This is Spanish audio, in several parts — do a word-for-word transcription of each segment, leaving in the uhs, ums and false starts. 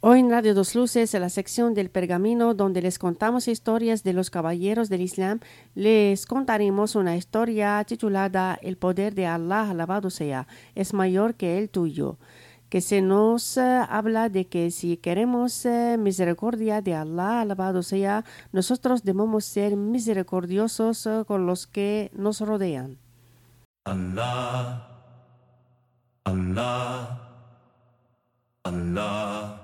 Hoy en Radio Dos Luces, en la sección del Pergamino, donde les contamos historias de los caballeros del Islam, les contaremos una historia titulada El poder de Allah, alabado sea, es mayor que el tuyo, que se nos uh, habla de que si queremos uh, misericordia de Allah, alabado sea, nosotros debemos ser misericordiosos uh, con los que nos rodean. Allah, Allah, Allah.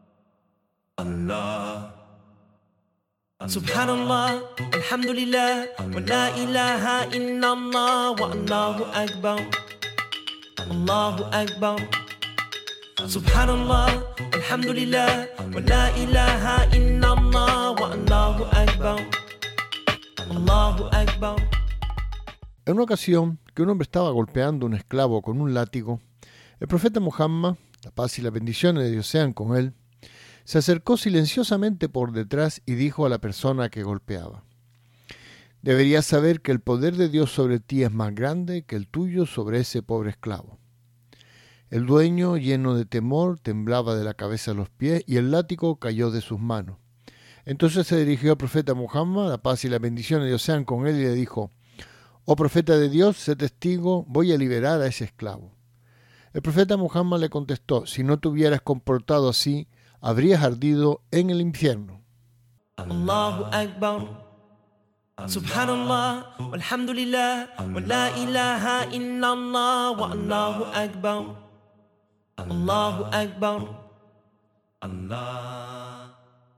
Allah, Subhanallah, Alhamdulillah, wa la ilaha illallah, wa Allahu Akbar, Allahu Akbar. Subhanallah, Alhamdulillah, wa la ilaha illallah, wa Allahu Akbar, Allahu Akbar. En una ocasión que un hombre estaba golpeando a un esclavo con un látigo, el profeta Muhammad, la paz y las bendiciones de Dios sean con él, se acercó silenciosamente por detrás y dijo a la persona que golpeaba: deberías saber que el poder de Dios sobre ti es más grande que el tuyo sobre ese pobre esclavo. El dueño, lleno de temor, temblaba de la cabeza a los pies y el látigo cayó de sus manos. Entonces se dirigió al profeta Muhammad, la paz y la bendición de Dios sean con él, y le dijo: oh profeta de Dios, sé testigo, voy a liberar a ese esclavo. El profeta Muhammad le contestó: si no te hubieras comportado así, habrías ardido en el infierno. Allahu Akbar, Subhanallah, walhamdulillah, wa la ilaha illallah, wa Allahu Akbar, Allahu Akbar, Allah.